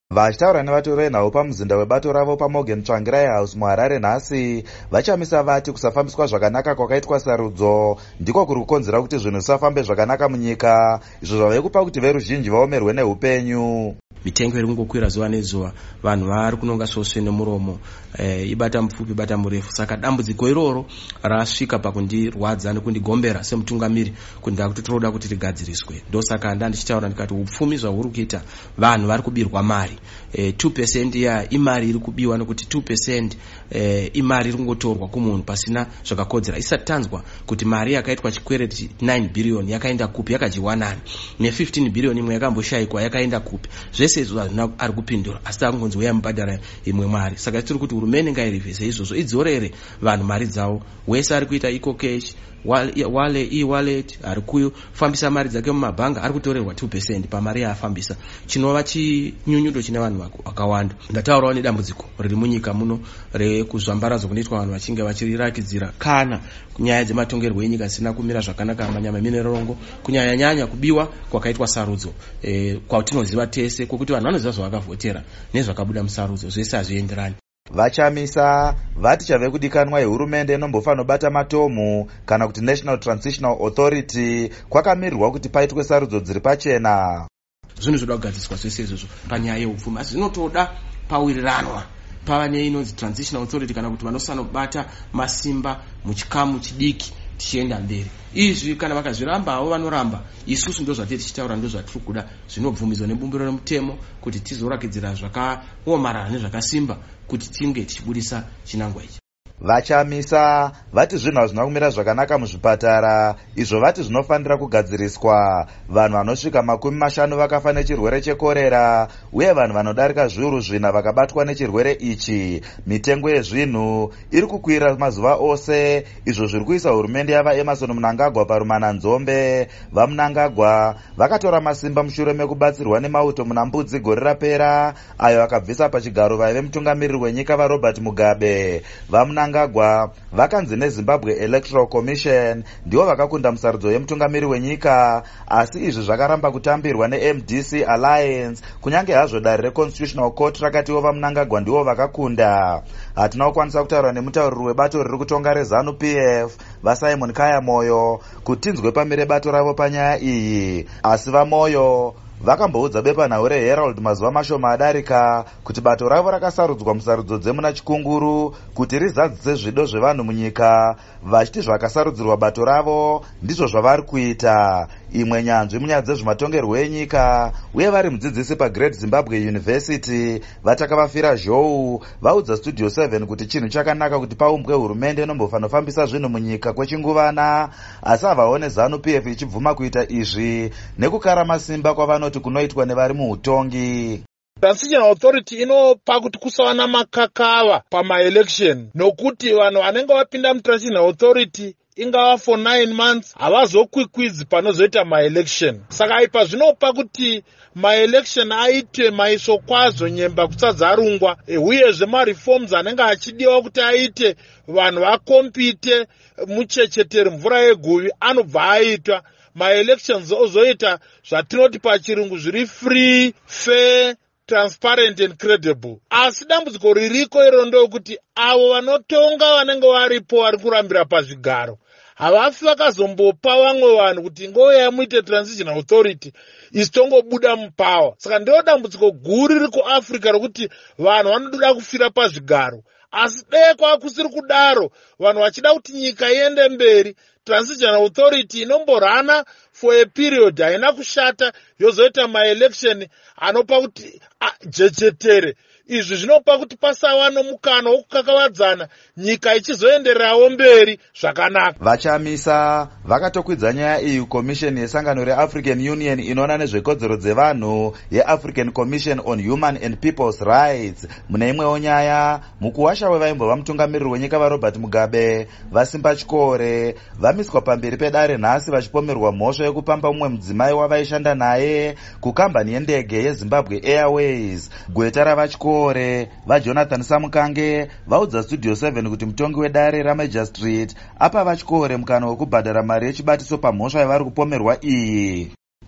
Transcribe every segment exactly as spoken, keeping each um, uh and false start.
Vachitaura nevatori venhau pamuzinda webato ravo paMorgan Tsvangirai House muHarare nhasi, vachamisa vati kusafambiswa zvakanaka kwakaitwa sarudzo ndiko kuri kukonzera kuti zvinhu zvisafambe zvakanaka munyika, izvo zvave kupa kuti veruzhinji vaomerwe neupenyu. Mitengo iri kungokwira zuva nezuva, vanhu vari kunonga soswe nemuromo, e, ibata mupfupi ibata murefu. Saka dambudziko iroro rasvika pakundirwadza nekundigombera semutungamiri kuti ndakuti tinoda kuti rigadziriswe. Ndosaka ndandichitaura ndikati upfumi zvahuri kuita vanhu vari kubirwa mari. E, two percent ya imari iri kubiwa nekuti two percent e, imari iri kungotorwa kumunhu pasina zvakakodzera. Isati tanzwa kuti mari yakaitwa chikwereti nine billion yakaenda kupi, yakadyiwa nani, ne fifteen billion imwe yakamboshayikwa yakaenda kupi. Zvese izvo hazvina ari kupindura, asi takungonzi uya mubhadhara imwe mari. Saka tiri kuti hurumende ngairivhise izvozvo, idzorere vanhu mari dzavo. Wese ari kuita eco cash, wale e-wallet, ari kufambisa mari dzake mumabhanga, ari kutorerwa two percent pamari yaafambisa, chinova chinyunyudo chine vanhu vakawanda. Ndataurawo nedambudziko riri munyika muno rekuzvambaradzo kunoitwa vanhu vachinge vachirirakidzira kana nyaya dzematongerwo enyika dzisina kumira zvakanaka manyama eminerongo, kunyanya nyanya kubiwa kwakaitwa sarudzo, e, kwatinoziva tese kwekuti vanhu vanoziva zvavakavhotera nezvakabuda musarudzo, zvese hazvienderani. Vachamisa vati chave kudikanwa yehurumende inombofana bata matomu kana kuti National Transitional Authority kwakamirirwa kuti paitwe sarudzo dziri pachena. Zvinhu zvoda kugadziswa zvese izvozvo panyaya yeupfumi, asi zvinotoda pawiriranwa pava neinonzi Transitional Authority kana kuti vanosana kubata masimba muchikamu chidiki tichienda mberi. Izvi kana vakazvirambawo vanoramba, isusu ndo zvatiri tichitaura ndo zvatiri kuda, zvinobvumidzwa nebumbiro remutemo kuti tizorakidzira zvakaomarara nezvakasimba kuti tinge tichibudisa chinangwa ichi. Vachamisa vati zvinhu hazvina kumira zvakanaka muzvipatara, izvo vati zvinofanira kugadziriswa. Vanhu vanosvika makumi mashanu vakafa nechirwere chekorera, uye vanhu vanodarika zviuru zvina vakabatwa nechirwere ichi. Mitengo yezvinhu iri kukwira mazuva ose, izvo zviri kuisa hurumende yava Emerson Mnangagwa parumana nzombe. VaMnangagwa vakatora masimba mushure mekubatsirwa nemauto muna Mbudzi gore rapera, ayo akabvisa pachigaro vaive mutungamiriri wenyika vaRobert Mugabe. VaMnangagwa Mnangagwa vakanzi neZimbabwe Electoral Commission ndivo vakakunda musarudzo yemutungamiri wenyika, asi izvi zvakaramba kutambirwa neM D C Alliance, kunyange hazvo dari reConstitutional Court rakatiwo vaMnangagwa ndivo vakakunda. Hatina kukwanisa kutaura nemutauriri webato riri kutonga reZanu P F vaSimon Kayamoyo kuti tinzwe pamire bato ravo panyaya iyi, asi vaMoyo vakamboudza bepanhau reHerald mazuva mashoma adarika kuti bato ravo rakasarudzwa musarudzo dzemuna Chikunguru kuti rizadzise zvido zvevanhu munyika, vachiti zvakasarudzirwa bato ravo ndizvo zvavari kuita. Imwe nyanzvi munyaya dzezvematongerwo enyika uye vari mudzidzisi paGreat Zimbabwe University vatakavafira zhou vaudza Studio seven kuti chinhu chakanaka kuti paumbwe hurumende inombofanofambisa zvinhu munyika kwechinguvana, asi havaone ZANU P F ichibvuma kuita izvi nekukara masimba kwavanoti kunoitwa nevari muutongi. Transitional Authority inopa kuti kusawana makakava pama-election, nokuti vanhu vanenge vapinda muTransitional Authority ingava for nine months havazokwikwidzi panozoita ma-election. Saka ipa zvinopa kuti ma-election aitwe maiso kwazvo nyemba kusadzarungwa, e, uyezve ma-reforms anenge achidiwa kuti aite vanhu vakompite muchechetere mvura yeguvi anobva aitwa. Ma-elections ozoita zvatinoti pachirungu zviri free, fair, transparent and credible. Asi dambudziko ririko iro ndokuti avo vanotonga vanenge varipo vari kurambira pazvigaro havafi vakazombopa vamwe vanhu kuti ngoya muite Transitional Authority isitongobuda mupawa. Saka ndiro dambudziko guru riri kuAfrica rokuti vanhu vanoda kufira pazvigaro, asi dei kwakusiri kudaro, vanhu vachida kuti nyika iende mberi, Transitional Authority inomborana for a period haina kushata yozoita ma-election anopa kuti jechetere. Izvi zvinopa kuti pasava nomukana wokukakavadzana, nyika ichizoendererawo mberi zvakanaka. Vachamisa vakatokwidza nyaya iyi Commission yesangano reAfrican Union inoona nezvekodzero dzevanhu yeAfrican Commission on Human and People's Rights. Mune imwewo nyaya, mukuwasha wevaimbova mutungamiriri wenyika vaRobert Mugabe vaSimba Chikore vamiswa pamberi pedare nhasi vachipomerwa mhosva yekupamba mumwe mudzimai wavaishanda naye kukambani yendege yeZimbabwe Airways. Gweta ravachikore vaJonathan Samukange vaudza Studio seven kuti mutongi wedare raMajor Street apa vachikore mukana wekubhadhara mari yechibatiso pamhosva yavari kupomerwa iyi.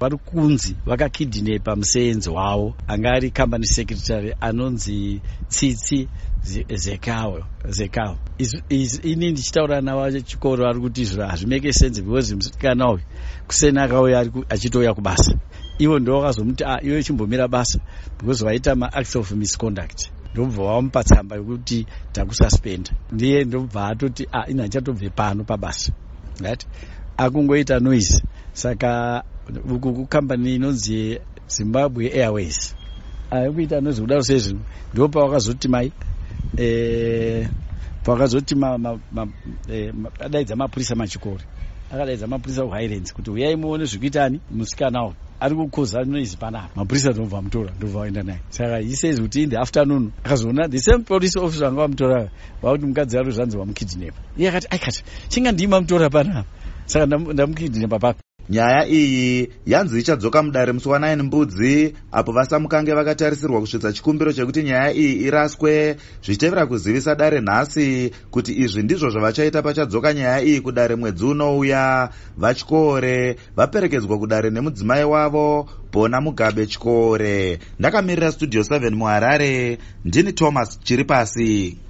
vari kunzi vakakidhinepa musenzi wavo anga ari company secretary anonzi Tsitsi Zekawo Zekawo. Ini ndichitaura navachikoro vari kuti izvo hazvimeke sense because musikana uyu kuseni akauya achitouya kubasa, ivo ndo vakazomuti ah iwe chimbomira basa because vaita maacts of misconduct. Ndobva vamupa tsamba yokuti takususpenda, ndiye ndobva atoti ah ina chatobve pano pabasa, right? Akungoita noise. Saka company inonzi Zimbabwe Airways akuita noise kudaro sezvino ndipo pavakazoti mai eh pakazoti ma, ma, ma, eh, adaidza mapurisa machikori, akadaidza mapurisa kuHighlands kuti uyai muone zvikuitani musikana uyu ari kukoza noise panapa. Mapurisa ndobva mutora ndobva waenda naye. Saka he says kuti in the afternoon akazoona the same police officer anga vamutora vakuti mukadzi ari zvanzi vamukidhinepa. Iye akati aikati chinga ndima mutora panapa, saka ndamukidhinepa papi. Nyaya iyi yanzi ichadzoka mudare musi wa9 Mbudzi apo vasamukange vakatarisirwa kusvitsa chikumbiro chekuti nyaya iyi iraswe, zvichitevera kuzivisa dare nhasi kuti izvi ndizvo zvavachaita pachadzoka nyaya iyi kudare mwedzi unouya. Vachikore vaperekedzwa kudare nemudzimai wavo Bona Mugabe Chikore. Ndakamirira Studio seven muHarare, ndini Thomas Chiripasi.